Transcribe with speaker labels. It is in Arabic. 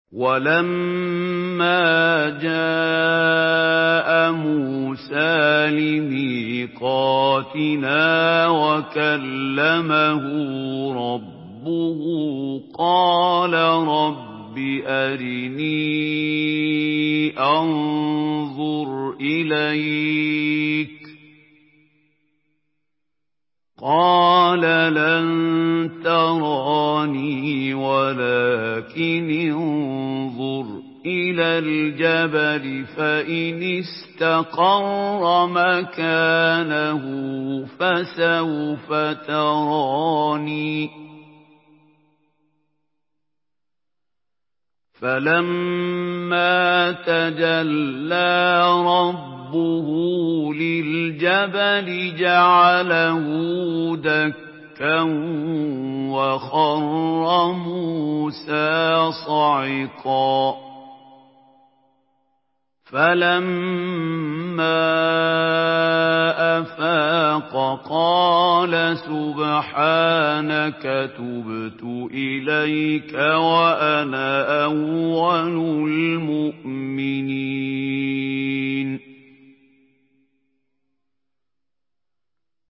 Speaker 1: وَلَمَّا جَاءَ مُوسَىٰ لِمِيقَاتِنَا وَكَلَّمَهُ رَبُّهُ قَالَ رَبِّ أَرِنِي أَنظُرْ إِلَيْكَ ۚ قَالَ لَن تَرَانِي وَلَٰكِنِ انظُرْ إِلَى الْجَبَلِ فَإِنِ اسْتَقَرَّ مَكَانَهُ فَسَوْفَ تَرَانِي ۚ فَلَمَّا تَجَلَّىٰ رَبُّهُ لِلْجَبَلِ جَعَلَهُ دَكًّا وَخَرَّ مُوسَىٰ صَعِقًا ۚ فَلَمَّا أَفَاقَ قَالَ سُبْحَانَكَ تُبْتُ إِلَيْكَ وَأَنَا أَوَّلُ الْمُؤْمِنِينَ.